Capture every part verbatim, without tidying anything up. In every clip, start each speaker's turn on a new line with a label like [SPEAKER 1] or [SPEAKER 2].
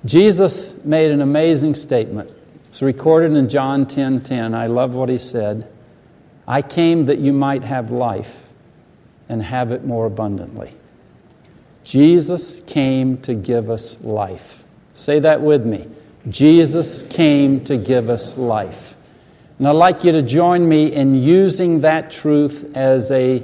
[SPEAKER 1] Jesus made an amazing statement. It's recorded in John ten ten. I love what he said. I came that you might have life and have it more abundantly. Jesus came to give us life. Say that with me. Jesus came to give us life. And I'd like you to join me in using that truth as a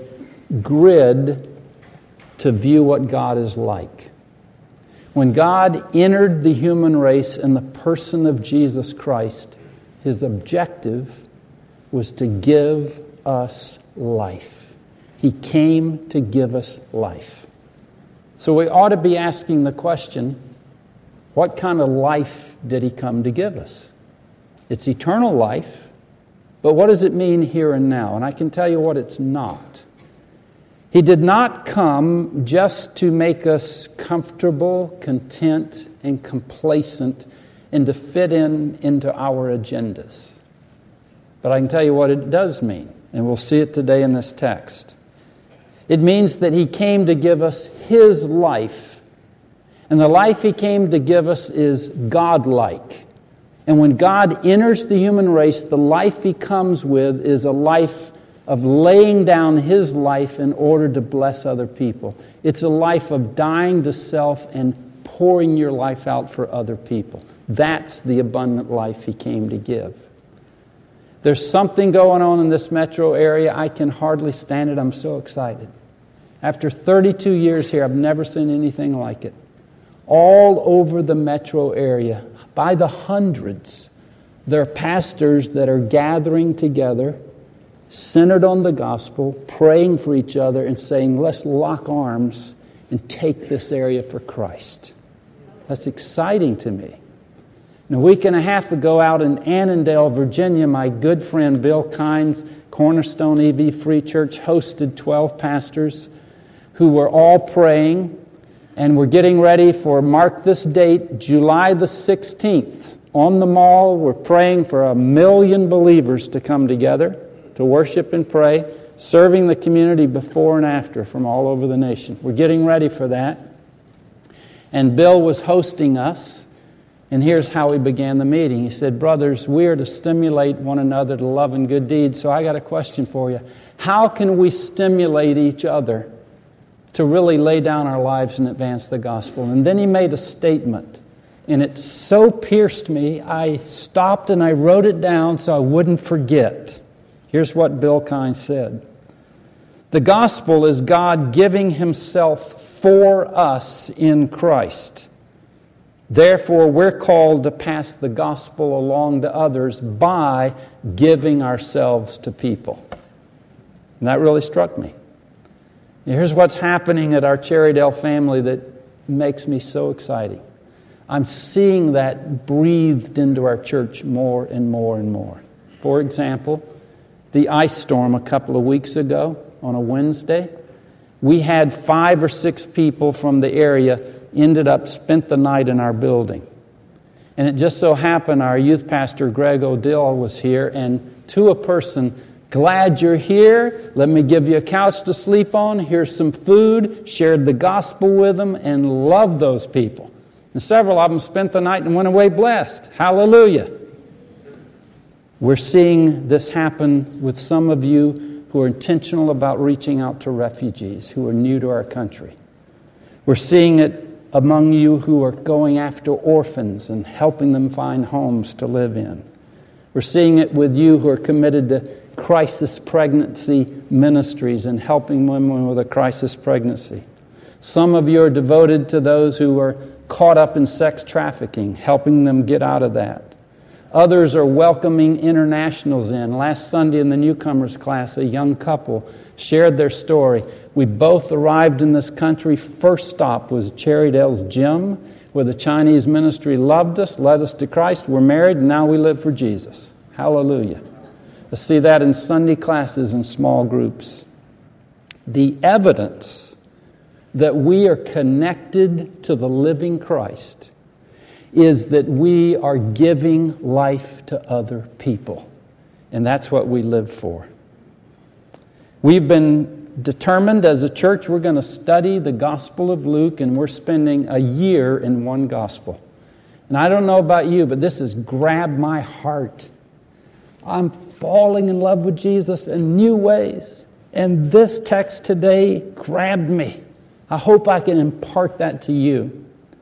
[SPEAKER 1] grid to view what God is like. When God entered the human race in the person of Jesus Christ, His objective was to give us life. He came to give us life. So we ought to be asking the question, what kind of life did He come to give us? It's eternal life, but what does it mean here and now? And I can tell you what it's not. He did not come just to make us comfortable, content, and complacent and to fit in into our agendas. But I can tell you what it does mean, and we'll see it today in this text. It means that He came to give us His life, and the life He came to give us is God-like. And when God enters the human race, the life He comes with is a life of laying down His life in order to bless other people. It's a life of dying to self and pouring your life out for other people. That's the abundant life He came to give. There's something going on in this metro area. I can hardly stand it. I'm so excited. After thirty-two years here, I've never seen anything like it. All over the metro area, by the hundreds, there are pastors that are gathering together, centered on the gospel, praying for each other and saying, let's lock arms and take this area for Christ. That's exciting to me. And a week and a half ago out in Annandale, Virginia, my good friend Bill Kynes, Cornerstone E V Free Church, hosted twelve pastors who were all praying, and we're getting ready for, mark this date, July the sixteenth. On the mall, we're praying for a million believers to come together to worship and pray, serving the community before and after from all over the nation. We're getting ready for that. And Bill was hosting us, and here's how he began the meeting. He said, brothers, we are to stimulate one another to love and good deeds, so I got a question for you. How can we stimulate each other to really lay down our lives and advance the gospel? And then he made a statement, and it so pierced me, I stopped and I wrote it down so I wouldn't forget. Here's what Bill Kynes said. The gospel is God giving Himself for us in Christ. Therefore, we're called to pass the gospel along to others by giving ourselves to people. And that really struck me. And here's what's happening at our Cherrydale family that makes me so exciting. I'm seeing that breathed into our church more and more and more. For example, the ice storm a couple of weeks ago on a Wednesday, we had five or six people from the area ended up, spent the night in our building. And it just so happened our youth pastor, Greg O'Dill, was here, and to a person, glad you're here, let me give you a couch to sleep on, here's some food, shared the gospel with them, and loved those people. And several of them spent the night and went away blessed. Hallelujah. We're seeing this happen with some of you who are intentional about reaching out to refugees who are new to our country. We're seeing it among you who are going after orphans and helping them find homes to live in. We're seeing it with you who are committed to crisis pregnancy ministries and helping women with a crisis pregnancy. Some of you are devoted to those who are caught up in sex trafficking, helping them get out of that. Others are welcoming internationals in. Last Sunday in the newcomers class, a young couple shared their story. We both arrived in this country. First stop was Cherrydale's gym, where the Chinese ministry loved us, led us to Christ. We're married, and now we live for Jesus. Hallelujah. I see that in Sunday classes and small groups. The evidence that we are connected to the living Christ is that we are giving life to other people. And that's what we live for. We've been determined as a church we're going to study the Gospel of Luke, and we're spending a year in one gospel. And I don't know about you, but this has grabbed my heart. I'm falling in love with Jesus in new ways. And this text today grabbed me. I hope I can impart that to you.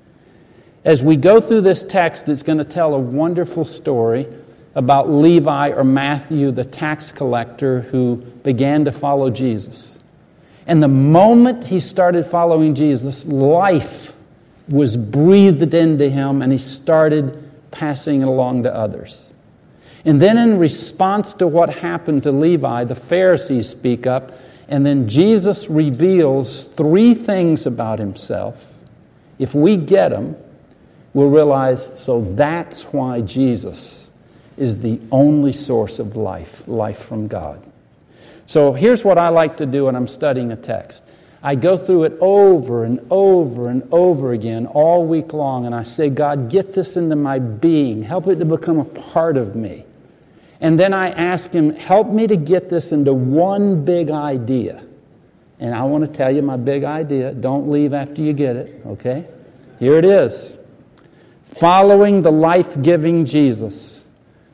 [SPEAKER 1] As we go through this text, it's going to tell a wonderful story about Levi or Matthew, the tax collector who began to follow Jesus. And the moment he started following Jesus, life was breathed into him and he started passing it along to others. And then in response to what happened to Levi, the Pharisees speak up, and then Jesus reveals three things about himself. If we get them, we'll realize, so that's why Jesus is the only source of life, life from God. So here's what I like to do when I'm studying a text. I go through it over and over and over again all week long, and I say, God, get this into my being. Help it to become a part of me. And then I ask Him, help me to get this into one big idea. And I want to tell you my big idea. Don't leave after you get it, okay? Here it is. Following the life-giving Jesus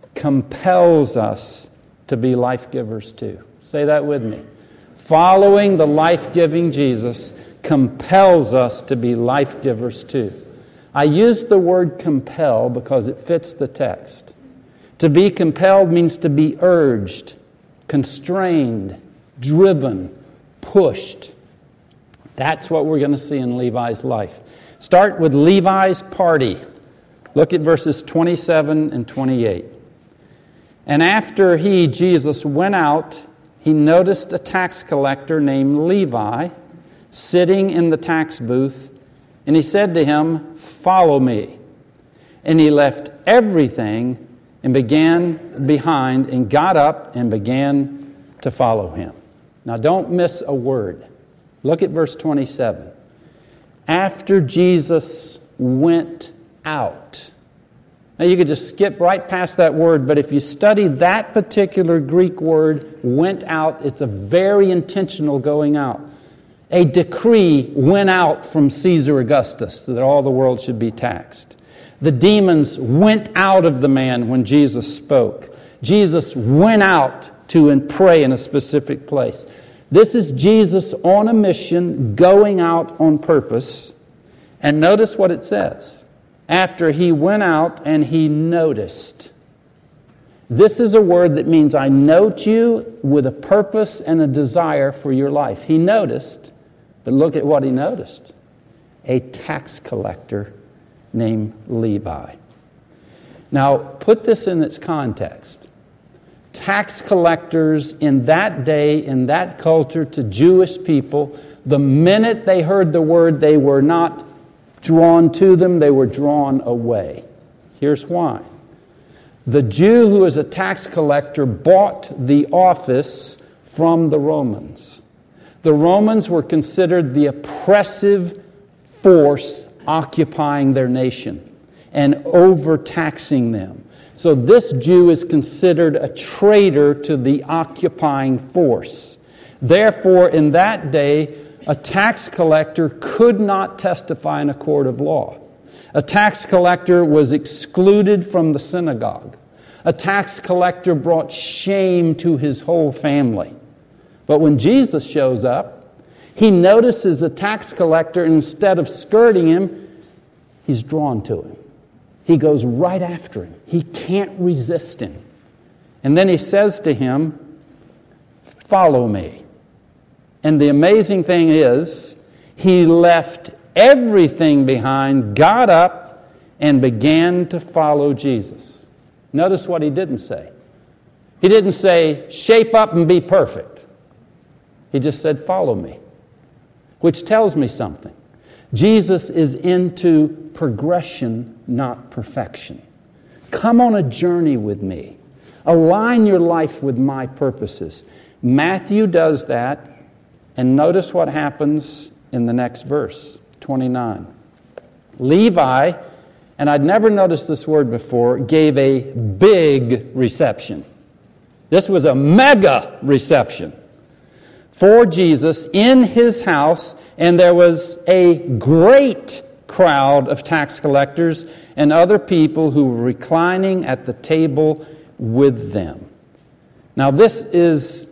[SPEAKER 1] compels us to be life-givers too. Say that with me. Following the life-giving Jesus compels us to be life-givers too. I use the word compel because it fits the text. To be compelled means to be urged, constrained, driven, pushed. That's what we're going to see in Levi's life. Start with Levi's party. Look at verses twenty-seven and twenty-eight. And after he, Jesus, went out, he noticed a tax collector named Levi sitting in the tax booth, and he said to him, "Follow me." And he left everything and began behind and got up and began to follow him. Now don't miss a word. Look at verse twenty-seven. After Jesus went out. Now you could just skip right past that word, but if you study that particular Greek word, went out, it's a very intentional going out. A decree went out from Caesar Augustus that all the world should be taxed. The demons went out of the man when Jesus spoke. Jesus went out to and pray in a specific place. This is Jesus on a mission, going out on purpose. And notice what it says. After he went out and he noticed. This is a word that means I note you with a purpose and a desire for your life. He noticed, but look at what he noticed. A tax collector named Levi. Now, put this in its context. Tax collectors in that day, in that culture, to Jewish people, the minute they heard the word, they were not drawn to them, they were drawn away. Here's why. The Jew who was a tax collector bought the office from the Romans. The Romans were considered the oppressive force occupying their nation and overtaxing them. So this Jew is considered a traitor to the occupying force. Therefore, in that day, a tax collector could not testify in a court of law. A tax collector was excluded from the synagogue. A tax collector brought shame to his whole family. But when Jesus shows up, he notices a tax collector, and instead of skirting him, he's drawn to him. He goes right after him. He can't resist him. And then he says to him, "Follow me." And the amazing thing is, he left everything behind, got up, and began to follow Jesus. Notice what he didn't say. He didn't say, shape up and be perfect. He just said, follow me. Which tells me something. Jesus is into progression, not perfection. Come on a journey with me. Align your life with my purposes. Matthew does that. And notice what happens in the next verse, twenty-nine. Levi, and I'd never noticed this word before, gave a big reception. This was a mega reception for Jesus in his house, and there was a great crowd of tax collectors and other people who were reclining at the table with them. Now this is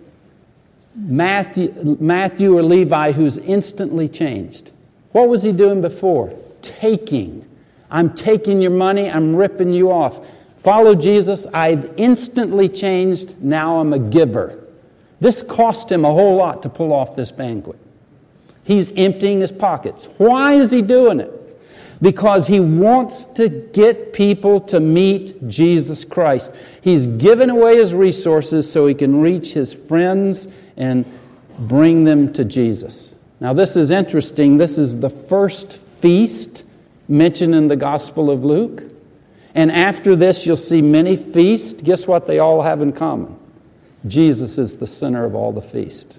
[SPEAKER 1] Matthew, Matthew or Levi who's instantly changed. What was he doing before? Taking. I'm taking your money, I'm ripping you off. Follow Jesus, I've instantly changed, now I'm a giver. This cost him a whole lot to pull off this banquet. He's emptying his pockets. Why is he doing it? Because he wants to get people to meet Jesus Christ. He's given away his resources so he can reach his friends and bring them to Jesus. Now this is interesting. This is the first feast mentioned in the Gospel of Luke. And after this you'll see many feasts. Guess what they all have in common? Jesus is the center of all the feast.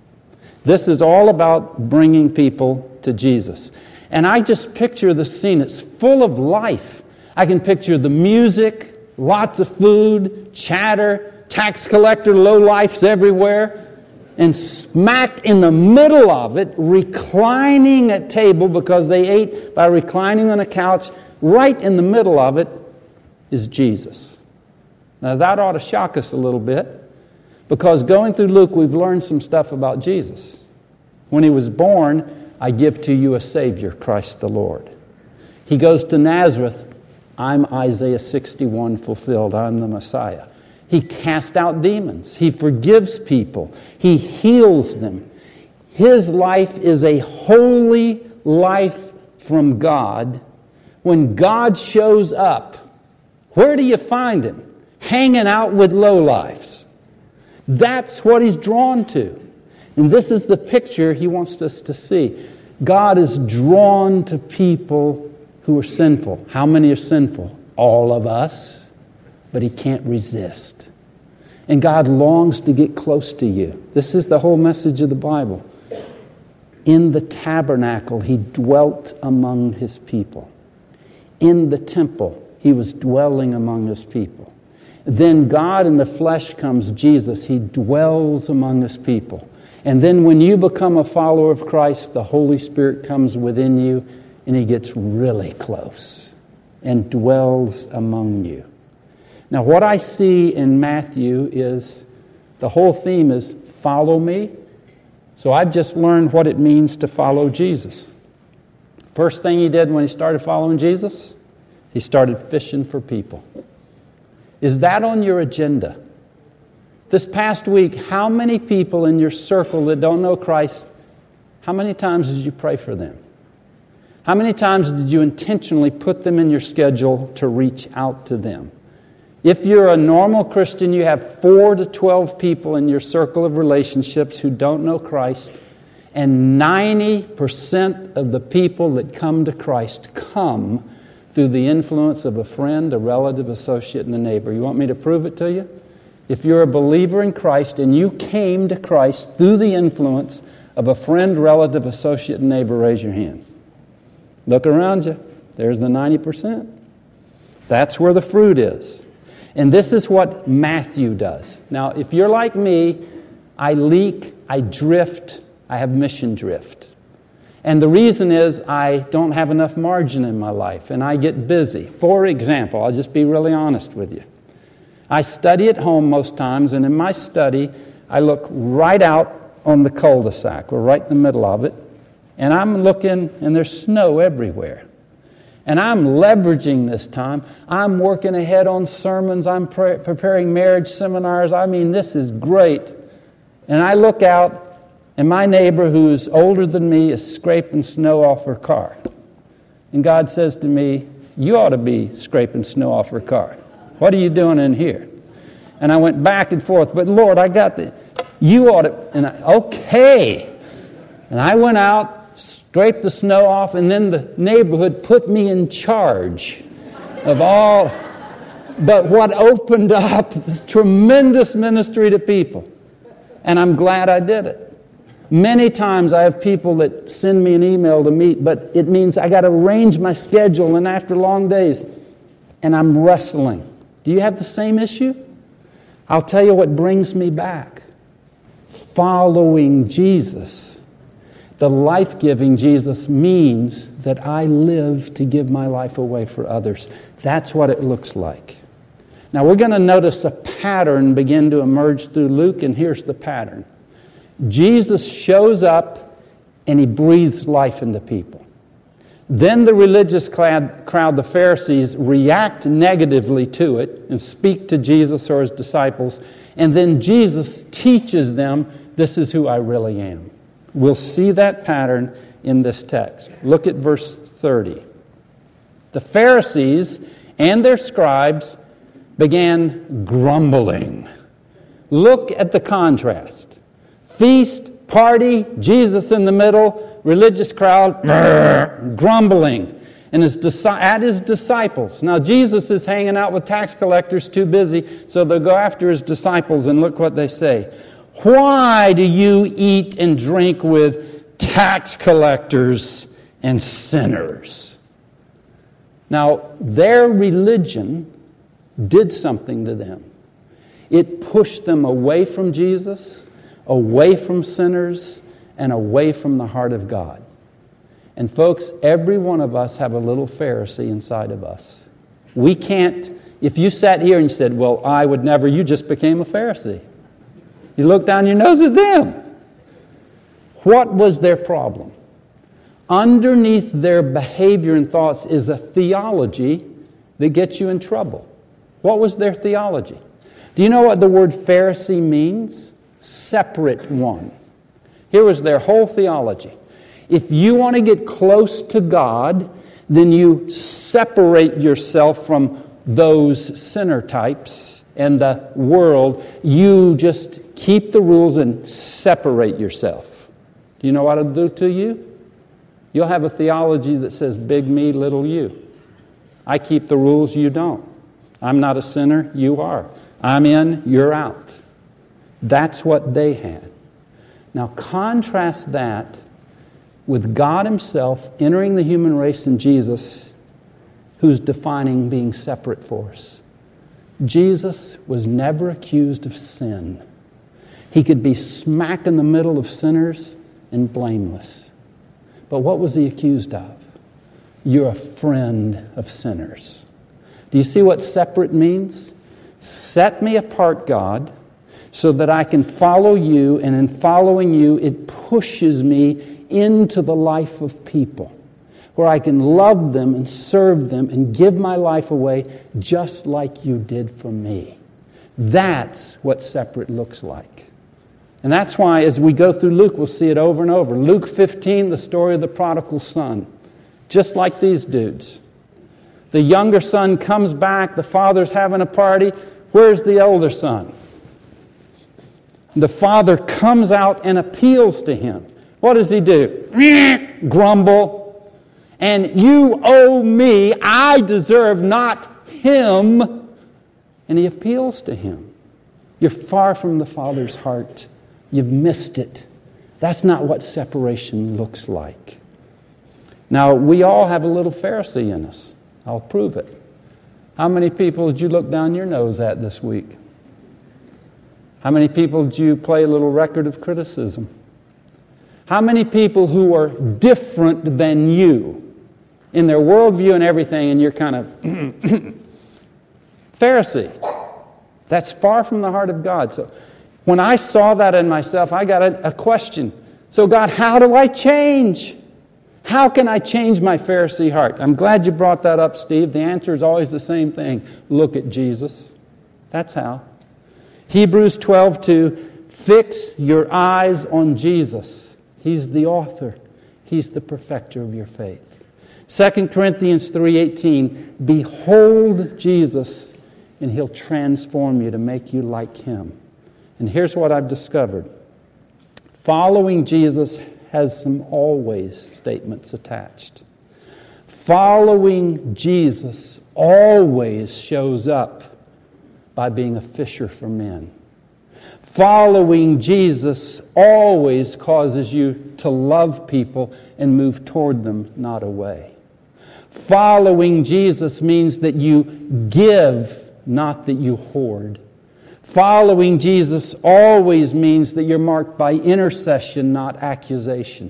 [SPEAKER 1] This is all about bringing people to Jesus. And I just picture the scene. It's full of life. I can picture the music, lots of food, chatter, tax collector lowlifes everywhere. And smack in the middle of it, reclining at table because they ate by reclining on a couch, right in the middle of it is Jesus. Now that ought to shock us a little bit, because going through Luke we've learned some stuff about Jesus. When he was born, I give to you a Savior, Christ the Lord. He goes to Nazareth, I'm Isaiah sixty-one fulfilled, I'm the Messiah. He casts out demons. He forgives people. He heals them. His life is a holy life from God. When God shows up, where do you find him? Hanging out with lowlifes. That's what he's drawn to. And this is the picture he wants us to see. God is drawn to people who are sinful. How many are sinful? All of us. But he can't resist. And God longs to get close to you. This is the whole message of the Bible. In the tabernacle, he dwelt among his people. In the temple, he was dwelling among his people. Then God in the flesh comes, Jesus. He dwells among his people. And then when you become a follower of Christ, the Holy Spirit comes within you and he gets really close and dwells among you. Now, what I see in Matthew is the whole theme is follow me. So I've just learned what it means to follow Jesus. First thing he did when he started following Jesus, he started fishing for people. Is that on your agenda? This past week, how many people in your circle that don't know Christ, how many times did you pray for them? How many times did you intentionally put them in your schedule to reach out to them? If you're a normal Christian, you have four to twelve people in your circle of relationships who don't know Christ, and ninety percent of the people that come to Christ come through the influence of a friend, a relative, associate, and a neighbor. You want me to prove it to you? If you're a believer in Christ and you came to Christ through the influence of a friend, relative, associate, and neighbor, raise your hand. Look around you. There's the ninety percent. That's where the fruit is. And this is what Matthew does. Now, if you're like me, I leak, I drift, I have mission drift. And the reason is I don't have enough margin in my life, and I get busy. For example, I'll just be really honest with you. I study at home most times, and in my study, I look right out on the cul-de-sac. We're right in the middle of it. And I'm looking, and there's snow everywhere. And I'm leveraging this time. I'm working ahead on sermons. I'm pre- preparing marriage seminars. I mean, this is great. And I look out, and my neighbor, who's older than me, is scraping snow off her car. And God says to me, you ought to be scraping snow off her car. What are you doing in here? And I went back and forth. But Lord, I got the, you ought to, and I, okay. And I went out, scraped the snow off, and then the neighborhood put me in charge of all. But what opened up was tremendous ministry to people. And I'm glad I did it. Many times I have people that send me an email to meet, but it means I got to arrange my schedule, and after long days, and I'm wrestling. Do you have the same issue? I'll tell you what brings me back. Following Jesus. The life-giving Jesus means that I live to give my life away for others. That's what it looks like. Now we're going to notice a pattern begin to emerge through Luke, and here's the pattern. Jesus shows up and he breathes life into people. Then the religious crowd, the Pharisees, react negatively to it and speak to Jesus or his disciples, and then Jesus teaches them, this is who I really am. We'll see that pattern in this text. Look at verse thirty. The Pharisees and their scribes began grumbling. Look at the contrast. Feast, party, Jesus in the middle, religious crowd, grumbling. And his, at his disciples. Now Jesus is hanging out with tax collectors, too busy, so they'll go after his disciples, and look what they say. Why do you eat and drink with tax collectors and sinners? Now, their religion did something to them. It pushed them away from Jesus, away from sinners, and away from the heart of God. And folks, every one of us have a little Pharisee inside of us. We can't, if you sat here and you said, well, I would never, you just became a Pharisee. You look down your nose at them. What was their problem? Underneath their behavior and thoughts is a theology that gets you in trouble. What was their theology? Do you know what the word Pharisee means? Separate one. Here was their whole theology. If you want to get close to God, then you separate yourself from those sinner types and the world. You just keep the rules and separate yourself. Do you know what it'll do to you? You'll have a theology that says, big me, little you. I keep the rules, you don't. I'm not a sinner, you are. I'm in, you're out. That's what they had. Now contrast that with God himself entering the human race in Jesus, who's defining being separate for us. Jesus was never accused of sin. He could be smack in the middle of sinners and blameless. But what was he accused of? You're a friend of sinners. Do you see what separate means? Set me apart, God, so that I can follow you, and in following you, it pushes me into the life of people, where I can love them and serve them and give my life away just like you did for me. That's what separate looks like. And that's why as we go through Luke, we'll see it over and over. Luke fifteen, the story of the prodigal son. Just like these dudes. The younger son comes back, the father's having a party. Where's the older son? The father comes out and appeals to him. What does he do? Grumble. And you owe me, I deserve not him. And he appeals to him. You're far from the Father's heart. You've missed it. That's not what separation looks like. Now, we all have a little Pharisee in us. I'll prove it. How many people did you look down your nose at this week? How many people did you play a little record of criticism? How many people who are different than you in their worldview and everything, and you're kind of Pharisee? That's far from the heart of God. So when I saw that in myself, I got a, a question. So God, how do I change? How can I change my Pharisee heart? I'm glad you brought that up, Steve. The answer is always the same thing. Look at Jesus. That's how. Hebrews twelve two, fix your eyes on Jesus. He's the author. He's the perfecter of your faith. Second Corinthians three eighteen, behold Jesus, and he'll transform you to make you like him. And here's what I've discovered. Following Jesus has some always statements attached. Following Jesus always shows up by being a fisher for men. Following Jesus always causes you to love people and move toward them, not away. Following Jesus means that you give, not that you hoard. Following Jesus always means that you're marked by intercession, not accusation.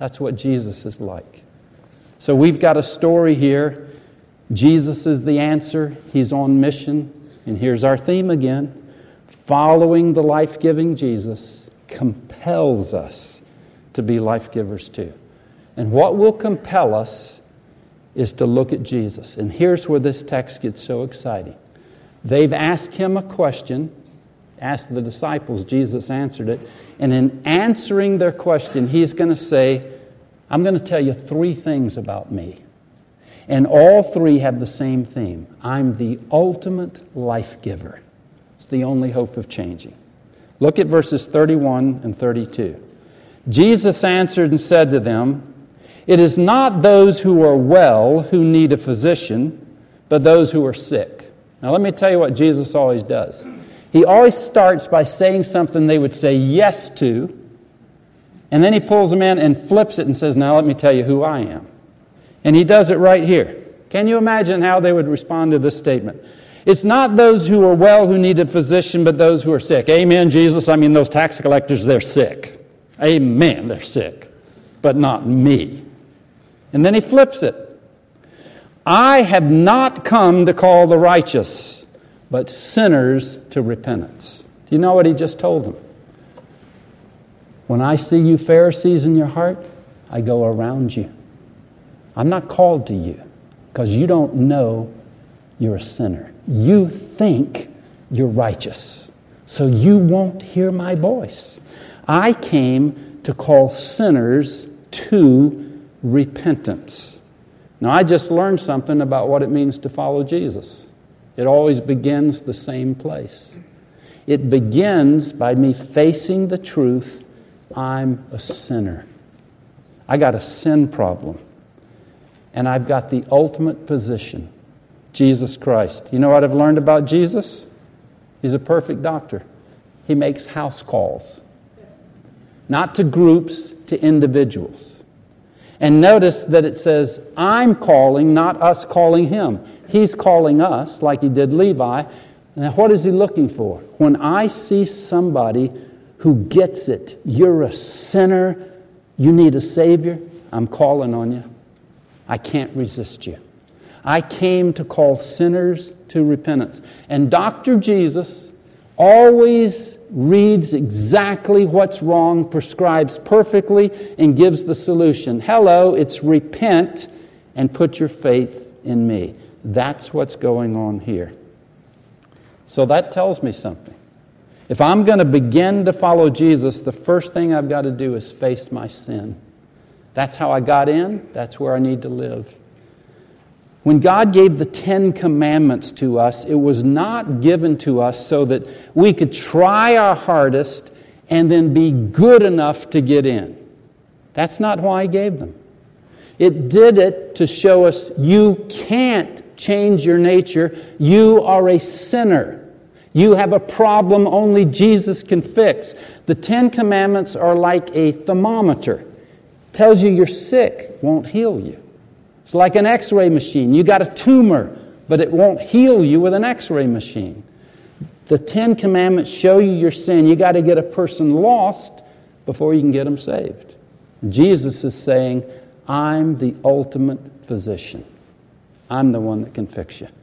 [SPEAKER 1] That's what Jesus is like. So we've got a story here. Jesus is the answer. He's on mission. And here's our theme again. Following the life-giving Jesus compels us to be life-givers too. And what will compel us is to look at Jesus. And here's where this text gets so exciting. They've asked him a question, asked the disciples, Jesus answered it, and in answering their question, he's going to say, I'm going to tell you three things about me. And all three have the same theme. I'm the ultimate life giver. It's the only hope of changing. Look at verses thirty-one and thirty-two. Jesus answered and said to them, it is not those who are well who need a physician, but those who are sick. Now let me tell you what Jesus always does. He always starts by saying something they would say yes to, and then he pulls them in and flips it and says, now let me tell you who I am. And he does it right here. Can you imagine how they would respond to this statement? It's not those who are well who need a physician, but those who are sick. Amen, Jesus. I mean, those tax collectors, they're sick. Amen, they're sick. But not me. And then he flips it. I have not come to call the righteous, but sinners to repentance. Do you know what he just told them? When I see you Pharisees in your heart, I go around you. I'm not called to you because you don't know you're a sinner. You think you're righteous, so you won't hear my voice. I came to call sinners to repentance. Now, I just learned something about what it means to follow Jesus. It always begins the same place. It begins by me facing the truth, I'm a sinner. I got a sin problem. And I've got the ultimate position, Jesus Christ. You know what I've learned about Jesus? He's a perfect doctor. He makes house calls. Not to groups, to individuals. And notice that it says, I'm calling, not us calling him. He's calling us, like he did Levi. Now, what is he looking for? When I see somebody who gets it, you're a sinner, you need a Savior, I'm calling on you. I can't resist you. I came to call sinners to repentance. And Doctor Jesus always reads exactly what's wrong, prescribes perfectly, and gives the solution. Hello, it's repent and put your faith in me. That's what's going on here. So that tells me something. If I'm going to begin to follow Jesus, the first thing I've got to do is face my sin. That's how I got in. That's where I need to live. When God gave the Ten Commandments to us, it was not given to us so that we could try our hardest and then be good enough to get in. That's not why He gave them. It did it to show us you can't change your nature. You are a sinner. You have a problem only Jesus can fix. The Ten Commandments are like a thermometer. Tells you you're sick, won't heal you. It's like an x-ray machine. You got a tumor, but it won't heal you with an x-ray machine. The Ten Commandments show you your sin. You got to get a person lost before you can get them saved. Jesus is saying, I'm the ultimate physician. I'm the one that can fix you.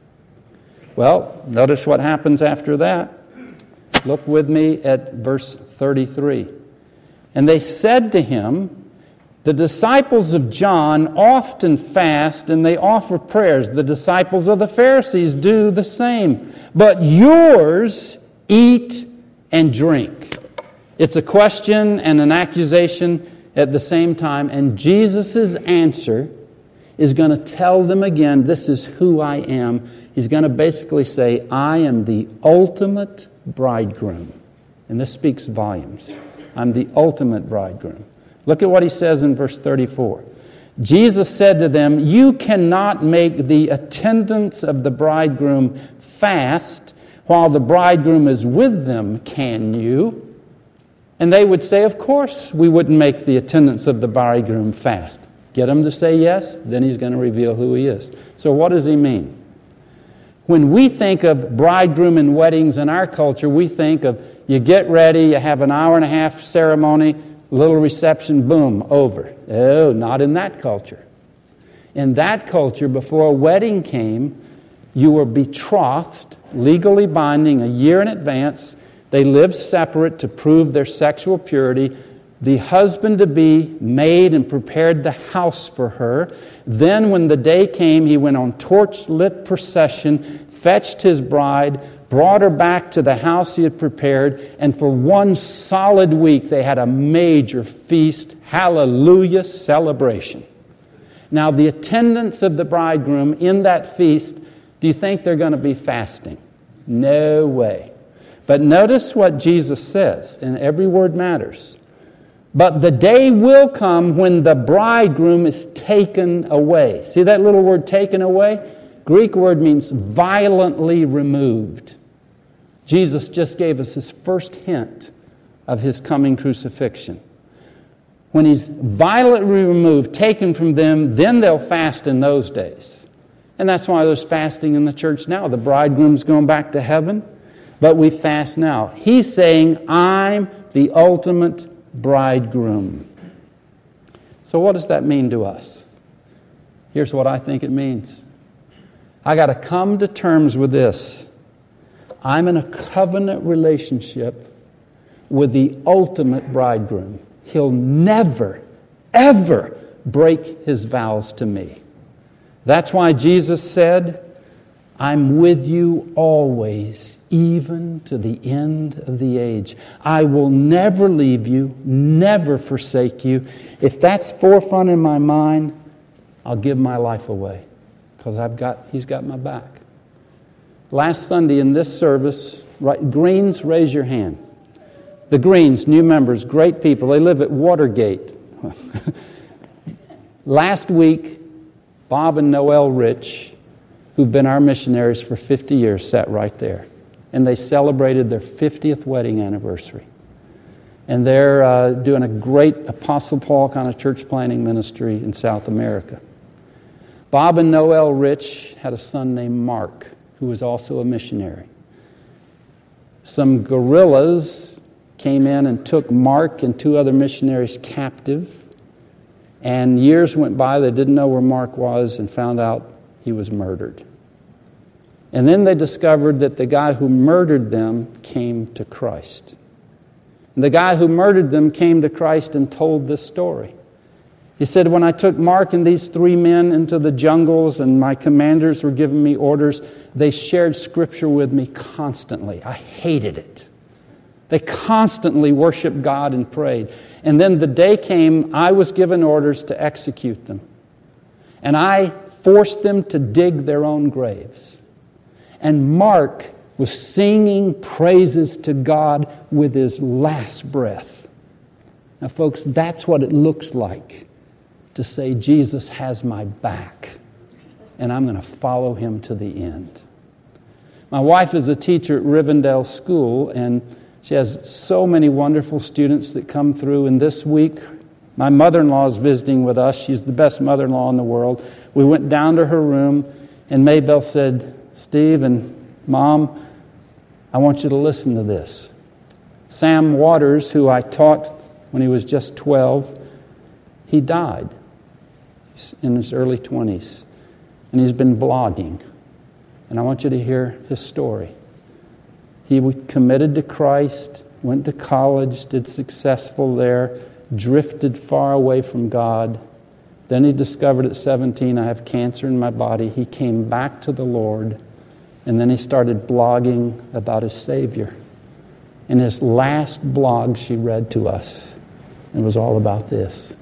[SPEAKER 1] Well, notice what happens after that. Look with me at verse thirty-three. And they said to him, the disciples of John often fast and they offer prayers. The disciples of the Pharisees do the same. But yours eat and drink. It's a question and an accusation at the same time. And Jesus' answer is going to tell them again, this is who I am. He's going to basically say, I am the ultimate bridegroom. And this speaks volumes. I'm the ultimate bridegroom. Look at what he says in verse thirty-four. Jesus said to them, you cannot make the attendants of the bridegroom fast while the bridegroom is with them, can you? And they would say, of course we wouldn't make the attendants of the bridegroom fast. Get them to say yes, then he's going to reveal who he is. So what does he mean? When we think of bridegroom and weddings in our culture, we think of you get ready, you have an hour and a half ceremony, Little reception, boom, over. Oh, not in that culture. In that culture, before a wedding came, you were betrothed, legally binding, a year in advance. They lived separate to prove their sexual purity. The husband-to-be made and prepared the house for her. Then when the day came, he went on torch-lit procession, fetched his bride, brought her back to the house he had prepared, and for one solid week they had a major feast, hallelujah, celebration. Now the attendants of the bridegroom in that feast, do you think they're going to be fasting? No way. But notice what Jesus says, and every word matters. But the day will come when the bridegroom is taken away. See that little word, taken away? Greek word means violently removed. Jesus just gave us his first hint of his coming crucifixion. When he's violently removed, taken from them, then they'll fast in those days. And that's why there's fasting in the church now. The bridegroom's going back to heaven, but we fast now. He's saying, I'm the ultimate bridegroom. So what does that mean to us? Here's what I think it means. I got to come to terms with this. I'm in a covenant relationship with the ultimate bridegroom. He'll never, ever break his vows to me. That's why Jesus said, I'm with you always, even to the end of the age. I will never leave you, never forsake you. If that's forefront in my mind, I'll give my life away because I've got, he's got my back. Last Sunday in this service, right, Greens, raise your hand. The Greens, new members, great people. They live at Watergate. Last week, Bob and Noel Rich, who've been our missionaries for fifty years, sat right there. And they celebrated their fiftieth wedding anniversary. And they're uh, doing a great Apostle Paul kind of church planting ministry in South America. Bob and Noel Rich had a son named Mark, who was also a missionary. Some guerrillas came in and took Mark and two other missionaries captive. And years went by, they didn't know where Mark was and found out he was murdered. And then they discovered that the guy who murdered them came to Christ. And the guy who murdered them came to Christ and told this story. He said, when I took Mark and these three men into the jungles and my commanders were giving me orders, they shared Scripture with me constantly. I hated it. They constantly worshiped God and prayed. And then the day came, I was given orders to execute them. And I forced them to dig their own graves. And Mark was singing praises to God with his last breath. Now, folks, that's what it looks like to say, Jesus has my back, and I'm going to follow him to the end. My wife is a teacher at Rivendell School, and she has so many wonderful students that come through. And this week, my mother-in-law is visiting with us. She's the best mother-in-law in the world. We went down to her room, and Maybelle said, Steve and Mom, I want you to listen to this. Sam Waters, who I taught when he was just twelve, he died in his early twenties. And he's been blogging. And I want you to hear his story. He committed to Christ, went to college, did successful there, drifted far away from God. Then he discovered at seventeen, I have cancer in my body. He came back to the Lord, and then he started blogging about his Savior. And his last blog she read to us, it was all about this.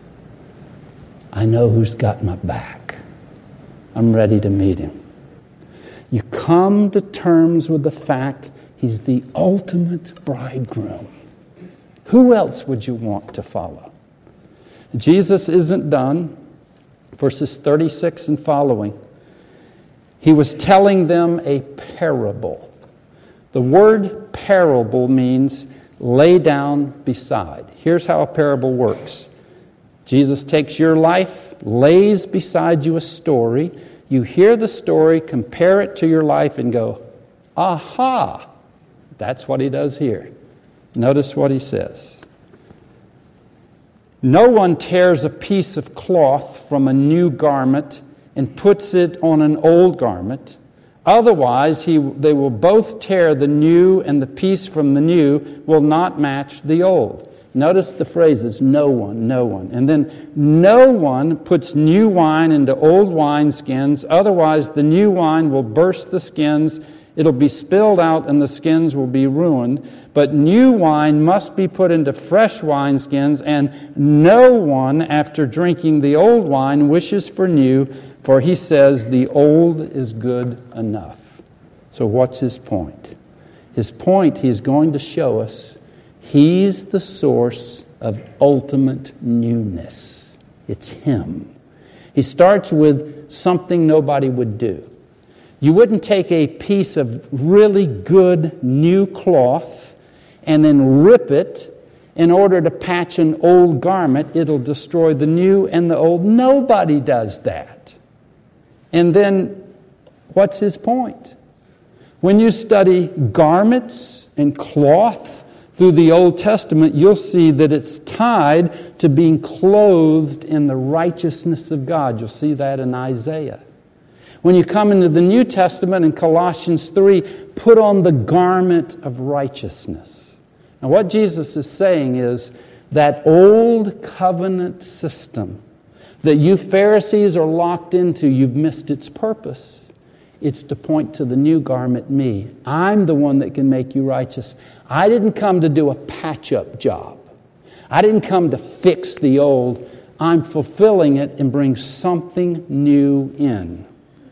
[SPEAKER 1] I know who's got my back. I'm ready to meet him. You come to terms with the fact he's the ultimate bridegroom. Who else would you want to follow? Jesus isn't done. Verses thirty-six and following. He was telling them a parable. The word parable means lay down beside. Here's how a parable works. Jesus takes your life, lays beside you a story. You hear the story, compare it to your life, and go, aha! That's what he does here. Notice what he says. No one tears a piece of cloth from a new garment and puts it on an old garment. Otherwise, he, they will both tear the new, and the piece from the new will not match the old. Notice the phrases, no one, no one. And then, no one puts new wine into old wineskins. Otherwise, the new wine will burst the skins. It'll be spilled out and the skins will be ruined. But new wine must be put into fresh wineskins, and no one, after drinking the old wine, wishes for new, for he says the old is good enough. So what's his point? His point, he's going to show us, he's the source of ultimate newness. It's him. He starts with something nobody would do. You wouldn't take a piece of really good new cloth and then rip it in order to patch an old garment. It'll destroy the new and the old. Nobody does that. And then, what's his point? When you study garments and cloth through the Old Testament, you'll see that it's tied to being clothed in the righteousness of God. You'll see that in Isaiah. When you come into the New Testament in Colossians three, put on the garment of righteousness. Now what Jesus is saying is that old covenant system that you Pharisees are locked into, you've missed its purpose. It's to point to the new garment, me. I'm the one that can make you righteous. I didn't come to do a patch-up job. I didn't come to fix the old. I'm fulfilling it and bring something new in.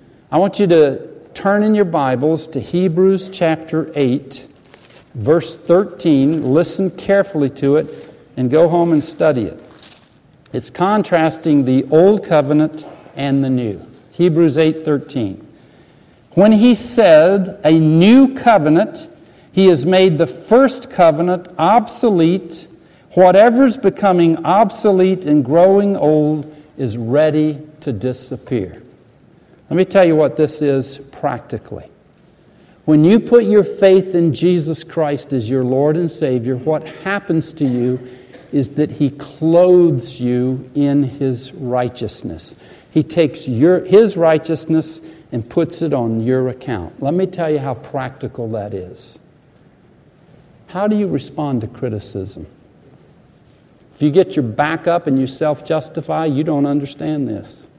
[SPEAKER 1] I want you to turn in your Bibles to Hebrews chapter eight, verse thirteen. Listen carefully to it and go home and study it. It's contrasting the old covenant and the new. Hebrews eight thirteen. When he said a new covenant, he has made the first covenant obsolete. Whatever's becoming obsolete and growing old is ready to disappear. Let me tell you what this is practically. When you put your faith in Jesus Christ as your Lord and Savior, what happens to you is that He clothes you in His righteousness. He takes your His righteousness and puts it on your account. Let me tell you how practical that is. How do you respond to criticism? If you get your back up and you self-justify, you don't understand this.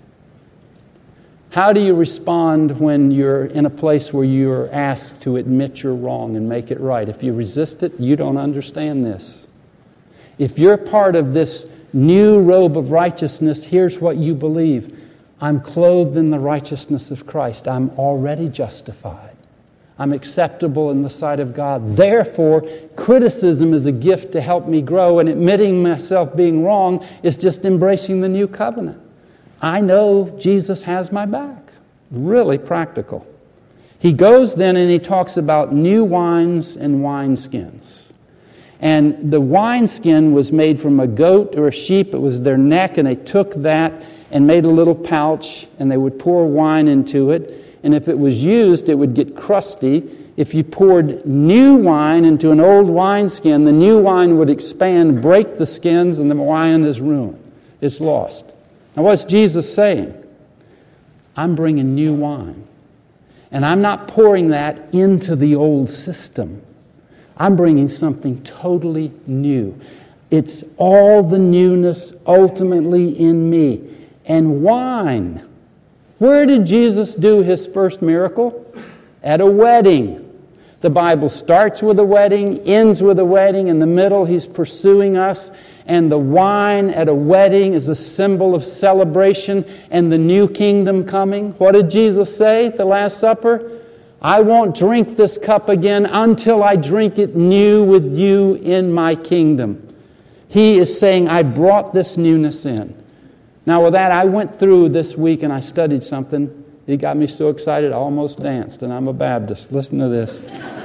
[SPEAKER 1] How do you respond when you're in a place where you're asked to admit you're wrong and make it right? If you resist it, you don't understand this. If you're part of this new robe of righteousness, here's what you believe. I'm clothed in the righteousness of Christ. I'm already justified. I'm acceptable in the sight of God. Therefore, criticism is a gift to help me grow, and admitting myself being wrong is just embracing the new covenant. I know Jesus has my back. Really practical. He goes then and he talks about new wines and wineskins. And the wineskin was made from a goat or a sheep. It was their neck, and they took that and made a little pouch, and they would pour wine into it. And if it was used, it would get crusty. If you poured new wine into an old wineskin, the new wine would expand, break the skins, and the wine is ruined. It's lost. Now what's Jesus saying? I'm bringing new wine. And I'm not pouring that into the old system. I'm bringing something totally new. It's all the newness ultimately in me. And wine. Where did Jesus do His first miracle? At a wedding. The Bible starts with a wedding, ends with a wedding. In the middle, He's pursuing us. And the wine at a wedding is a symbol of celebration and the new kingdom coming. What did Jesus say at the Last Supper? I won't drink this cup again until I drink it new with you in my kingdom. He is saying, I brought this newness in. Now with that, I went through this week and I studied something. It got me so excited I almost danced, and I'm a Baptist. Listen to this.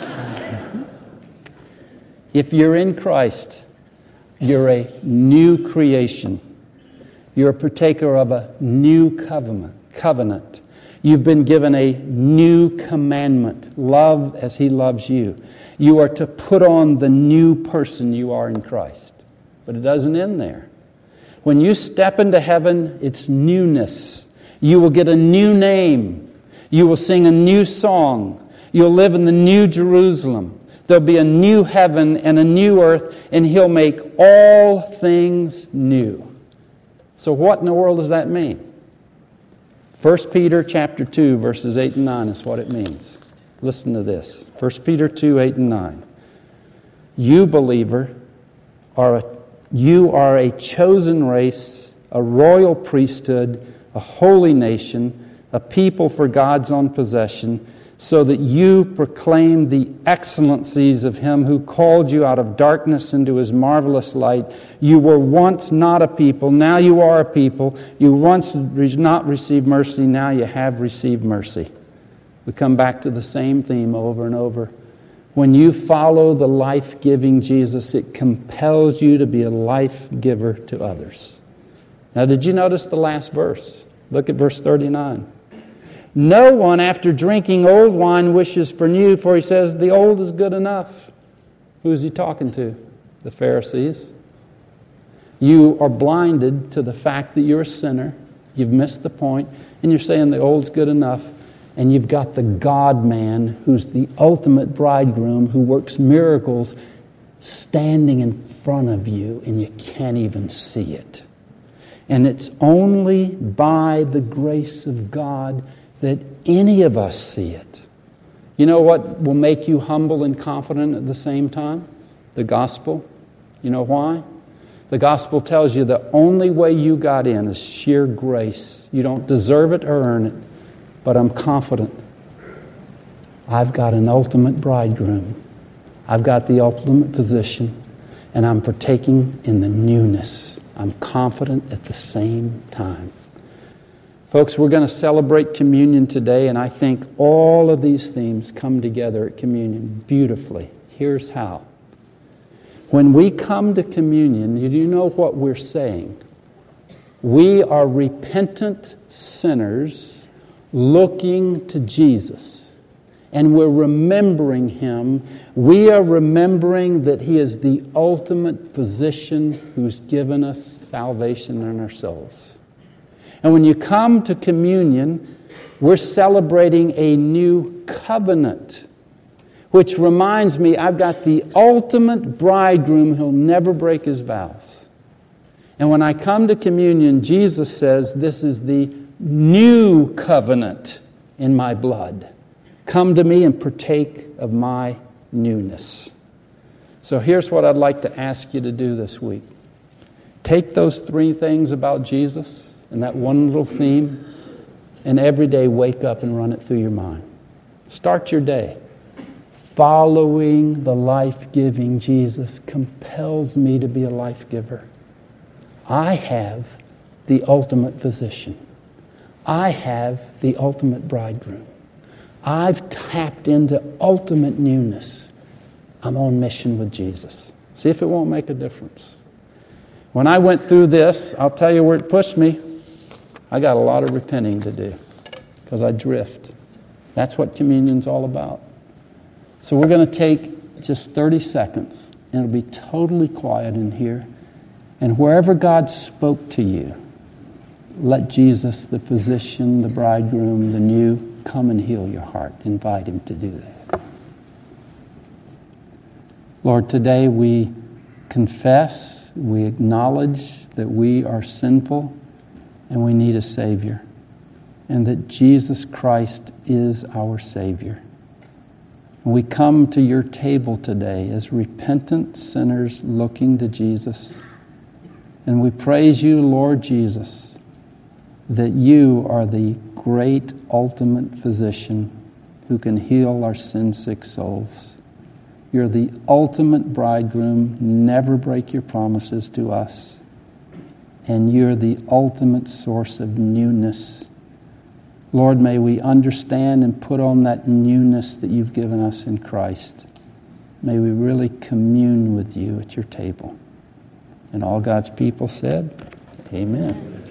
[SPEAKER 1] If you're in Christ, you're a new creation. You're a partaker of a new covenant. covenant. You've been given a new commandment. Love as He loves you. You are to put on the new person you are in Christ. But it doesn't end there. When you step into heaven, it's newness. You will get a new name. You will sing a new song. You'll live in the new Jerusalem. There'll be a new heaven and a new earth, and He'll make all things new. So what in the world does that mean? First Peter chapter two, verses eight and nine is what it means. Listen to this. First Peter two, eight and nine. You, believer, are a, you are a chosen race, a royal priesthood, a holy nation, a people for God's own possession, so that you proclaim the excellencies of Him who called you out of darkness into His marvelous light. You were once not a people, now you are a people. You once did not receive mercy, now you have received mercy. We come back to the same theme over and over. When you follow the life-giving Jesus, it compels you to be a life giver to others. Now, did you notice the last verse? Look at verse thirty-nine. No one, after drinking old wine, wishes for new, for he says, the old is good enough. Who's he talking to? The Pharisees. You are blinded to the fact that you're a sinner. You've missed the point, and you're saying the old's good enough. And you've got the God-man, who's the ultimate bridegroom, who works miracles, standing in front of you, and you can't even see it. And it's only by the grace of God that any of us see it. You know what will make you humble and confident at the same time? The gospel. You know why? The gospel tells you the only way you got in is sheer grace. You don't deserve it or earn it, but I'm confident. I've got an ultimate bridegroom. I've got the ultimate position, and I'm partaking in the newness. I'm confident at the same time. Folks, we're going to celebrate communion today, and I think all of these themes come together at communion beautifully. Here's how. When we come to communion, you do know what we're saying. We are repentant sinners looking to Jesus, and we're remembering Him. We are remembering that He is the ultimate physician who's given us salvation in our souls. And when you come to communion, we're celebrating a new covenant, which reminds me I've got the ultimate bridegroom who'll never break his vows. And when I come to communion, Jesus says, this is the new covenant in my blood. Come to me and partake of my newness. So here's what I'd like to ask you to do this week. Take those three things about Jesus and that one little theme, and every day wake up and run it through your mind. Start your day. Following the life-giving Jesus compels me to be a life giver. I have the ultimate physician. I have the ultimate bridegroom. I've tapped into ultimate newness. I'm on mission with Jesus. See if it won't make a difference. When I went through this, I'll tell you where it pushed me. I got a lot of repenting to do because I drift. That's what communion's all about. So we're going to take just thirty seconds, and it'll be totally quiet in here. And wherever God spoke to you, let Jesus, the physician, the bridegroom, the new, come and heal your heart. Invite Him to do that. Lord, today we confess, we acknowledge that we are sinful and we need a Savior, and that Jesus Christ is our Savior. And we come to your table today as repentant sinners looking to Jesus. And we praise you, Lord Jesus, that you are the great ultimate physician who can heal our sin-sick souls. You're the ultimate bridegroom. Never break your promises to us. And you're the ultimate source of newness. Lord, may we understand and put on that newness that you've given us in Christ. May we really commune with you at your table. And all God's people said, amen.